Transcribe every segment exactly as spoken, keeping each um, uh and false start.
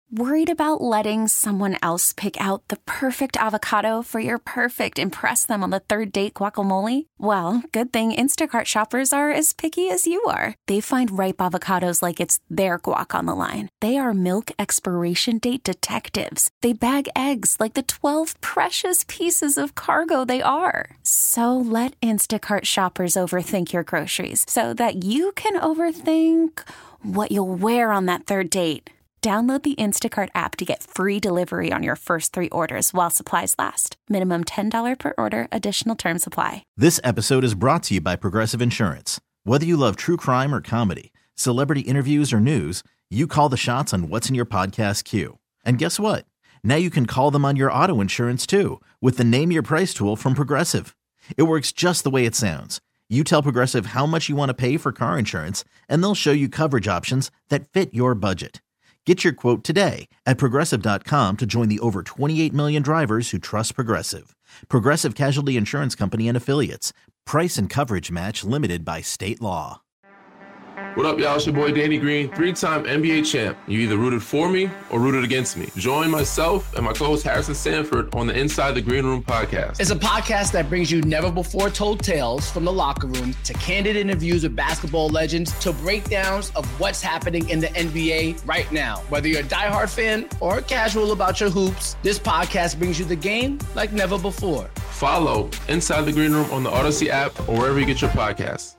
Worried about letting someone else pick out the perfect avocado for your perfect impress them on the third date guacamole? Well, good thing Instacart shoppers are as picky as you are. They find ripe avocados like it's their guac on the line. They are milk expiration date detectives. They bag eggs like the twelve precious pieces of cargo they are. So let Instacart shoppers overthink your groceries so that you can overthink what you'll wear on that third date. Download the Instacart app to get free delivery on your first three orders while supplies last. Minimum ten dollars per order. Additional terms apply. This episode is brought to you by Progressive Insurance. Whether you love true crime or comedy, celebrity interviews or news, you call the shots on what's in your podcast queue. And guess what? Now you can call them on your auto insurance too with the Name Your Price tool from Progressive. It works just the way it sounds. You tell Progressive how much you want to pay for car insurance, and they'll show you coverage options that fit your budget. Get your quote today at Progressive dot com to join the over twenty-eight million drivers who trust Progressive. Progressive Casualty Insurance Company and Affiliates. Price and coverage match limited by state law. What up, y'all? It's your boy Danny Green, three-time N B A champ. You either rooted for me or rooted against me. Join myself and my co-host Harrison Sanford on the Inside the Green Room podcast. It's a podcast that brings you never-before-told tales from the locker room to candid interviews with basketball legends to breakdowns of what's happening in the N B A right now. Whether you're a diehard fan or casual about your hoops, this podcast brings you the game like never before. Follow Inside the Green Room on the Odyssey app or wherever you get your podcasts.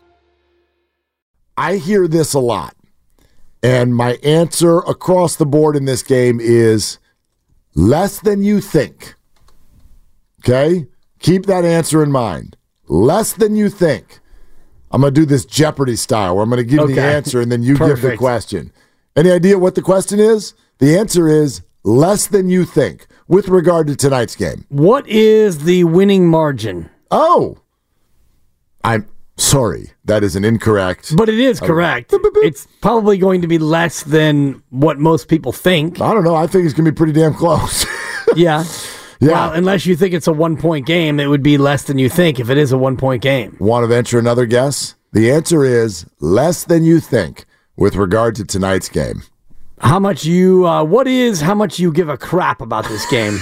I hear this a lot, and my answer across the board in this game is less than you think. Okay? Keep that answer in mind. Less than you think. I'm going to do this Jeopardy style where I'm going to give okay. the answer and then you Perfect. give the question. Any idea what the question is? The answer is less than you think with regard to tonight's game. What is the winning margin? Oh, I'm sorry. That is an incorrect. But it is correct. It's probably going to be less than what most people think. I don't know. I think it's going to be pretty damn close. yeah. Yeah. Well, unless you think it's a one-point game, it would be less than you think if it is a one-point game. Want to venture another guess? The answer is less than you think with regard to tonight's game. How much you, uh, what is how much you give a crap about this game?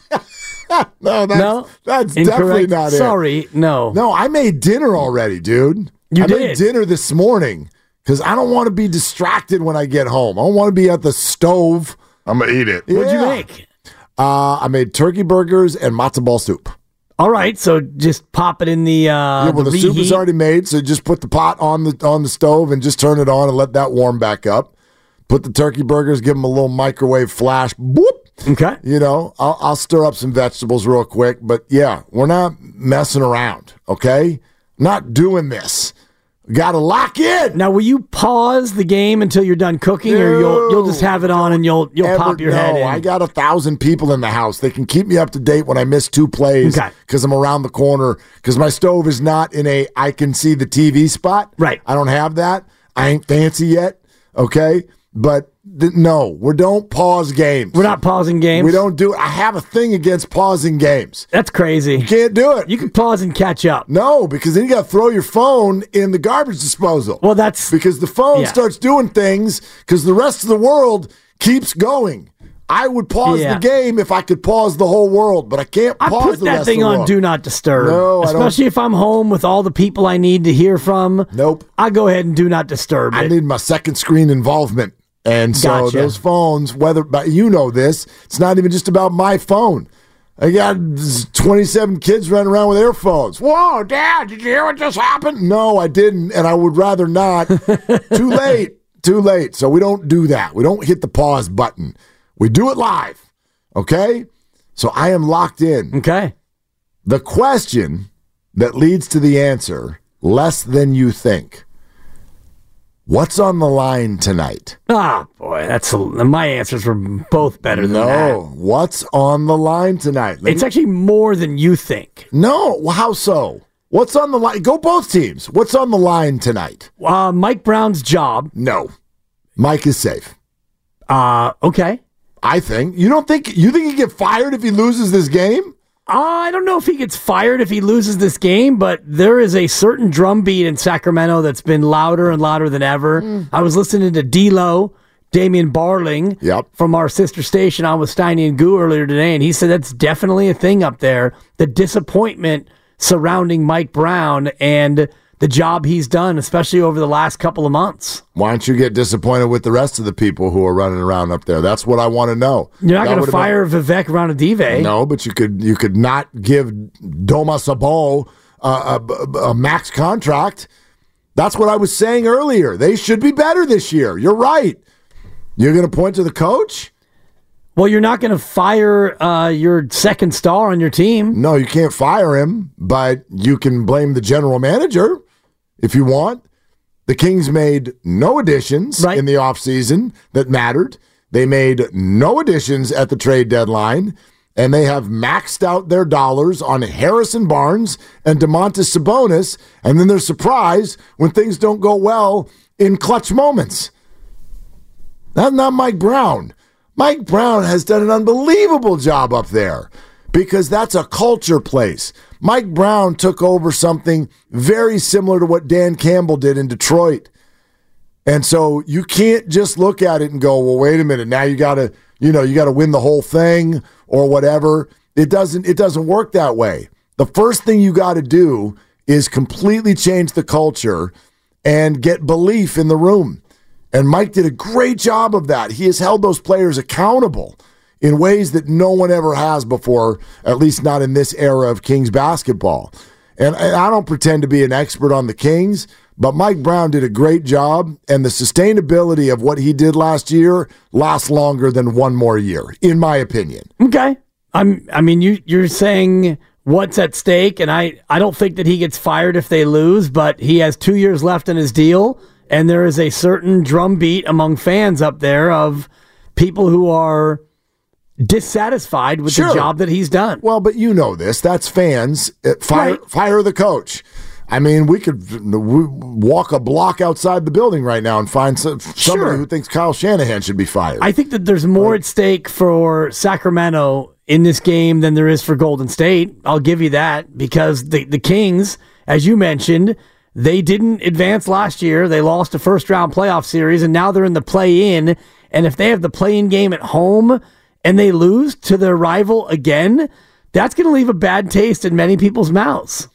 no, that's, no? that's Incorrect. definitely not it. Sorry, no. No, I made dinner already, dude. You I did? made dinner this morning because I don't want to be distracted when I get home. I don't want to be at the stove. I'm going to eat it. What'd yeah. you make? Uh, I made turkey burgers and matzo ball soup. All right, so just pop it in the uh, yeah, well, the, the soup is already made, so just put the pot on the on the stove and just turn it on and let that warm back up. Put the turkey burgers, give them a little microwave flash. Boop. Okay. You know, I'll, I'll stir up some vegetables real quick. But, yeah, we're not messing around, okay? Not doing this. Got to lock in. Now, will you pause the game until you're done cooking, no, or you'll you'll just have it on and you'll you'll ever, pop your no, head in? I got a thousand people in the house. They can keep me up to date when I miss two plays because okay. I'm around the corner. Because my stove is not in a I can see the T V spot. Right. I don't have that. I ain't fancy yet. Okay. But th- no, we don't pause games. We're not pausing games. We don't do it. I have a thing against pausing games. That's crazy. You can't do it. You can pause and catch up. No, because then you got to throw your phone in the garbage disposal. Well, that's because the phone yeah. starts doing things because the rest of the world keeps going. I would pause yeah. the game if I could pause the whole world, but I can't I pause put the that rest thing of the on world. Do Not Disturb. No, especially I don't. if I'm home with all the people I need to hear from. Nope. I go ahead and Do Not Disturb I it. need my second screen involvement. And so gotcha. those phones, whether but you know this, it's not even just about my phone. I got twenty-seven kids running around with their phones. Whoa, Dad, did you hear what just happened? No, I didn't, and I would rather not. Too late. Too late. So we don't do that. We don't hit the pause button. We do it live. Okay? So I am locked in. Okay. The question that leads to the answer, less than you think. What's on the line tonight? Ah, oh, boy, that's a, my answers were both better than no, that. No, what's on the line tonight? Let it's me... actually more than you think. No, well, how so? What's on the line? Go both teams. What's on the line tonight? Uh, Mike Brown's job. No, Mike is safe. Uh, okay. I think. You don't think you think he get fired if he loses this game? Uh, I don't know if he gets fired if he loses this game, but there is a certain drumbeat in Sacramento that's been louder and louder than ever. Mm. I was listening to D-Lo Damian Barling yep. from our sister station on with Steiny and Goo earlier today, and he said that's definitely a thing up there. The disappointment surrounding Mike Brown and the job he's done, especially over the last couple of months. Why don't you get disappointed with the rest of the people who are running around up there? That's what I want to know. You're not going to fire been... Vivek Ranadive. No, but you could you could not give Doma Sabo uh, a, a max contract. That's what I was saying earlier. They should be better this year. You're right. You're going to point to the coach? Well, you're not going to fire uh, your second star on your team. No, you can't fire him, but you can blame the general manager if you want. The Kings made no additions right. in the offseason that mattered. They made no additions at the trade deadline, and they have maxed out their dollars on Harrison Barnes and Domantas Sabonis, and then they're surprised when things don't go well in clutch moments. That's not Mike Brown. Mike Brown has done an unbelievable job up there because that's a culture place. Mike Brown took over something very similar to what Dan Campbell did in Detroit. And so you can't just look at it and go, well, wait a minute, now you gotta, you know, you gotta win the whole thing or whatever. It doesn't, it doesn't work that way. The first thing you gotta do is completely change the culture and get belief in the room. And Mike did a great job of that. He has held those players accountable in ways that no one ever has before, at least not in this era of Kings basketball. And, and I don't pretend to be an expert on the Kings, but Mike Brown did a great job, and the sustainability of what he did last year lasts longer than one more year, in my opinion. Okay. I'm, I mean, you, you're saying what's at stake, and I, I don't think that he gets fired if they lose, but he has two years left in his deal. And there is a certain drumbeat among fans up there of people who are dissatisfied with sure. the job that he's done. Well, but you know this. That's fans. Fire, right. fire the coach. I mean, we could walk a block outside the building right now and find some, somebody sure. who thinks Kyle Shanahan should be fired. I think that there's more right. at stake for Sacramento in this game than there is for Golden State. I'll give you that because the, the Kings, as you mentioned, they didn't advance last year. They lost a first-round playoff series, and now they're in the play-in. And if they have the play-in game at home and they lose to their rival again, that's going to leave a bad taste in many people's mouths.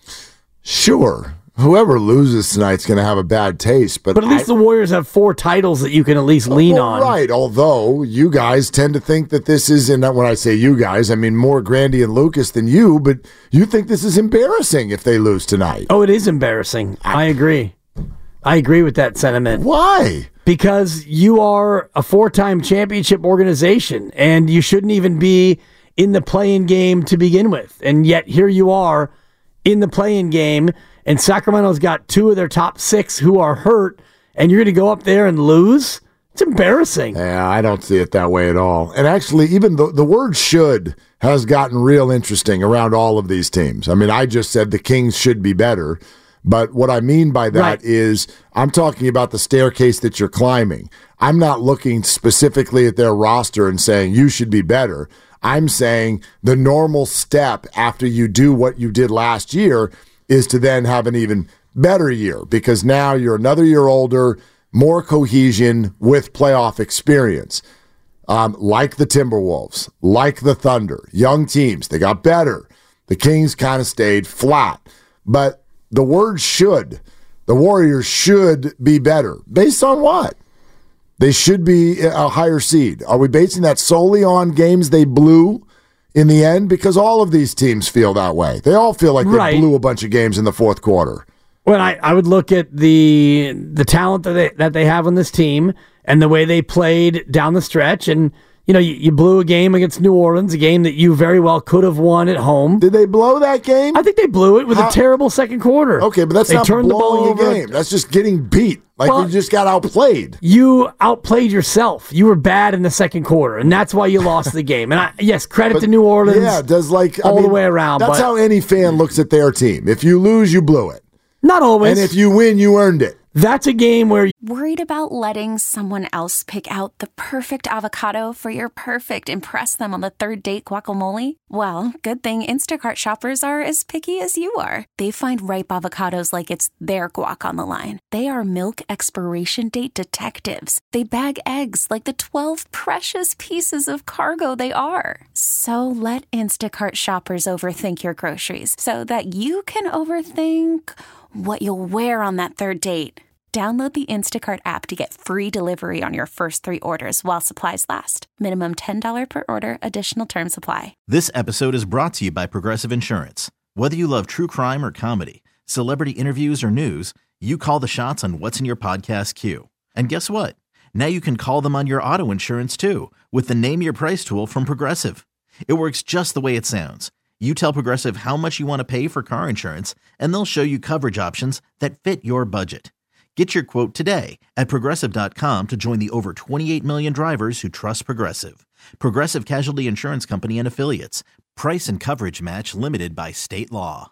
Sure. Whoever loses tonight's going to have a bad taste. But, but at least I, the Warriors have four titles that you can at least lean well, on. Right, although you guys tend to think that this is, and when I say you guys, I mean more Grandy and Lucas than you, but you think this is embarrassing if they lose tonight. Oh, it is embarrassing. I, I agree. I agree with that sentiment. Why? Because you are a four-time championship organization, and you shouldn't even be in the play-in game to begin with. And yet here you are in the play-in game, and Sacramento's got two of their top six who are hurt, and you're going to go up there and lose? It's embarrassing. Yeah, I don't see it that way at all. And actually, even the, the word should has gotten real interesting around all of these teams. I mean, I just said the Kings should be better, but what I mean by that right. is I'm talking about the staircase that you're climbing. I'm not looking specifically at their roster and saying you should be better. I'm saying the normal step after you do what you did last year is to then have an even better year because now you're another year older, more cohesion with playoff experience. Um, like the Timberwolves, like the Thunder, young teams, they got better. The Kings kind of stayed flat. But the word should, the Warriors should be better. Based on what? They should be a higher seed. Are we basing that solely on games they blew in the end? Because all of these teams feel that way. They all feel like they right. blew a bunch of games in the fourth quarter. Well, I, I would look at the the talent that they, that they have on this team and the way they played down the stretch. And, you know, you, you blew a game against New Orleans, a game that you very well could have won at home. Did they blow that game? I think they blew it with How? a terrible second quarter. Okay, but that's they not turned blowing the ball a game. That's just getting beat. Like well, you just got outplayed. You outplayed yourself. You were bad in the second quarter, and that's why you lost the game. And I, yes, credit but, to New Orleans. Yeah, does like all I mean, the way around. That's but, how any fan looks at their team. If you lose, you blew it. Not always. And if you win, you earned it. That's a game where Worried about letting someone else pick out the perfect avocado for your perfect impress them on the third date guacamole? Well, good thing Instacart shoppers are as picky as you are. They find ripe avocados like it's their guac on the line. They are milk expiration date detectives. They bag eggs like the twelve precious pieces of cargo they are. So let Instacart shoppers overthink your groceries so that you can overthink what you'll wear on that third date. Download the Instacart app to get free delivery on your first three orders while supplies last. Minimum ten dollars per order. Additional terms apply. This episode is brought to you by Progressive Insurance. Whether you love true crime or comedy, celebrity interviews or news, you call the shots on what's in your podcast queue. And guess what? Now you can call them on your auto insurance too with the Name Your Price tool from Progressive. It works just the way it sounds. You tell Progressive how much you want to pay for car insurance, and they'll show you coverage options that fit your budget. Get your quote today at Progressive dot com to join the over twenty-eight million drivers who trust Progressive. Progressive Casualty Insurance Company and Affiliates. Price and coverage match limited by state law.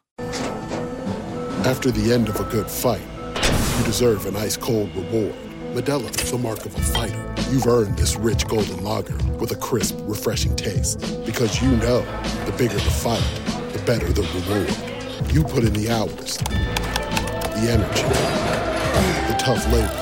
After the end of a good fight, you deserve an ice-cold reward. Modelo is the mark of a fighter. You've earned this rich golden lager with a crisp, refreshing taste. Because you know, the bigger the fight, the better the reward. You put in the hours, the energy, the tough labor.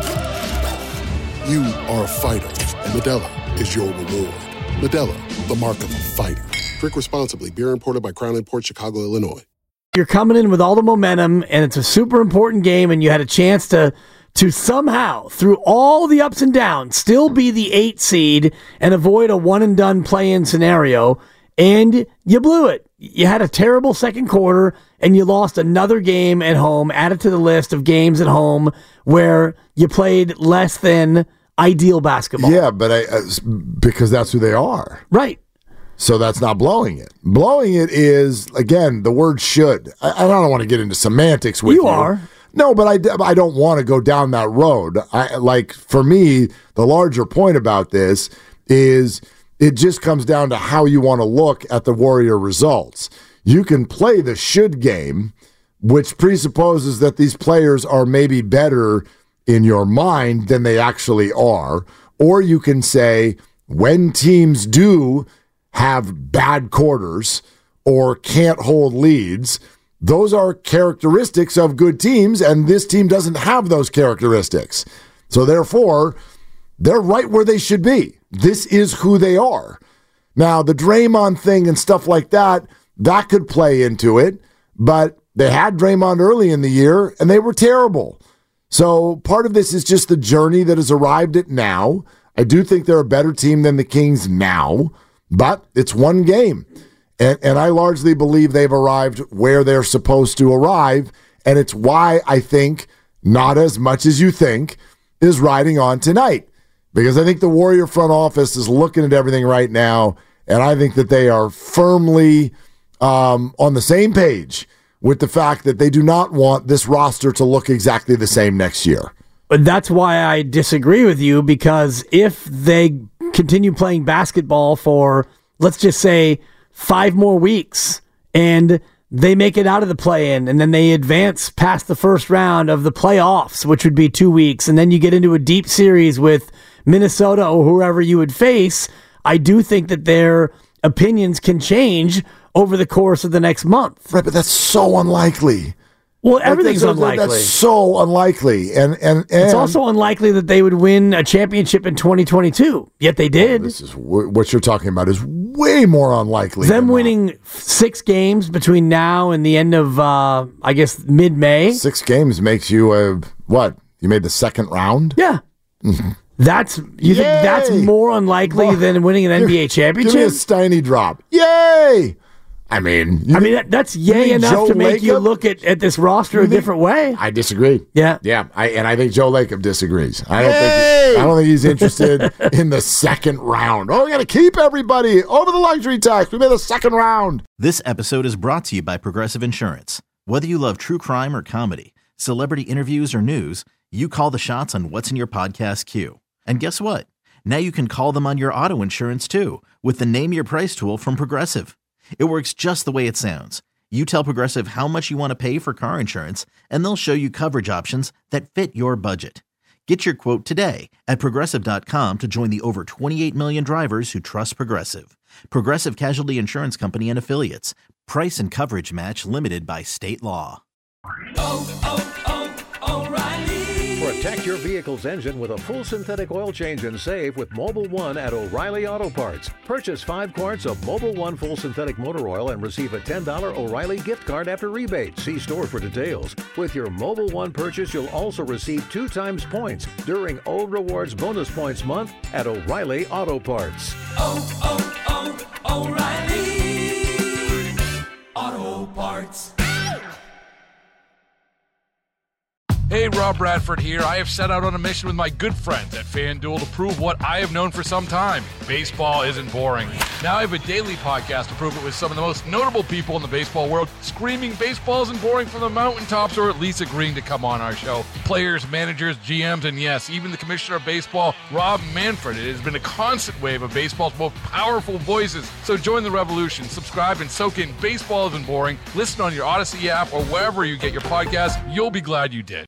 You are a fighter, and Modelo is your reward. Modelo, the mark of a fighter. Drink responsibly. Beer imported by Crown Imports, Chicago, Illinois. You're coming in with all the momentum, and it's a super important game, and you had a chance to to somehow, through all the ups and downs, still be the eight seed and avoid a one-and-done play-in scenario, and you blew it. You had a terrible second quarter, and you lost another game at home, added to the list of games at home where you played less than ideal basketball. Yeah, but I, uh, because that's who they are. Right. So that's not blowing it. Blowing it is, again, the word should. I, I don't want to get into semantics with you. You are. No, but I, I don't want to go down that road. I, like, for me, the larger point about this is it just comes down to how you want to look at the Warrior results. You can play the should game, which presupposes that these players are maybe better in your mind than they actually are. Or you can say, when teams do have bad quarters or can't hold leads, those are characteristics of good teams, and this team doesn't have those characteristics. So therefore, they're right where they should be. This is who they are. Now, the Draymond thing and stuff like that, that could play into it, but they had Draymond early in the year, and they were terrible. So part of this is just the journey that has arrived at now. I do think they're a better team than the Kings now, but it's one game. And, and I largely believe they've arrived where they're supposed to arrive, and it's why I think not as much as you think is riding on tonight. Because I think the Warrior front office is looking at everything right now, and I think that they are firmly um, on the same page with the fact that they do not want this roster to look exactly the same next year. But that's why I disagree with you, because if they continue playing basketball for, let's just say, five more weeks, and they make it out of the play-in, and then they advance past the first round of the playoffs, which would be two weeks, and then you get into a deep series with Minnesota or whoever you would face, I do think that their opinions can change over the course of the next month. Right, but that's so unlikely. Well, everything's that's, unlikely. That's so unlikely. And, and, and it's also unlikely that they would win a championship in twenty twenty-two, yet they did. Oh, this is what you're talking about is way more unlikely. Them winning that. six games between now and the end of, uh, I guess, mid-May. Six games makes you, a, what, you made the second round? Yeah. That's you Yay! Think that's more unlikely well, than winning an N B A championship? Give me a Steiny drop. Yay! I mean, I mean that, that's yay enough Joe to make Lacob? You look at, at this roster a different way. I disagree. Yeah, yeah, I, and I think Joe Lacob disagrees. I don't Yay! think I don't think he's interested in the second round. Oh, we got to keep everybody over the luxury tax. We made a second round. This episode is brought to you by Progressive Insurance. Whether you love true crime or comedy, celebrity interviews or news, you call the shots on what's in your podcast queue. And guess what? Now you can call them on your auto insurance too with the Name Your Price tool from Progressive. It works just the way it sounds. You tell Progressive how much you want to pay for car insurance, and they'll show you coverage options that fit your budget. Get your quote today at Progressive dot com to join the over twenty-eight million drivers who trust Progressive. Progressive Casualty Insurance Company and Affiliates. Price and coverage match limited by state law. Oh, oh, oh, O'Reilly. Protect your vehicle's engine with a full synthetic oil change and save with Mobil one at O'Reilly Auto Parts. Purchase five quarts of Mobil one full synthetic motor oil and receive a ten dollars O'Reilly gift card after rebate. See store for details. With your Mobil one purchase, you'll also receive two times points during O Rewards Bonus Points Month at O'Reilly Auto Parts. Oh, oh, oh, O'Reilly Auto Parts. Hey, Rob Bradford here. I have set out on a mission with my good friends at FanDuel to prove what I have known for some time. Baseball isn't boring. Now I have a daily podcast to prove it with some of the most notable people in the baseball world, screaming baseball isn't boring from the mountaintops, or at least agreeing to come on our show. Players, managers, G Ms, and yes, even the commissioner of baseball, Rob Manfred. It has been a constant wave of baseball's most powerful voices. So join the revolution. Subscribe and soak in Baseball Isn't Boring. Listen on your Odyssey app or wherever you get your podcasts. You'll be glad you did.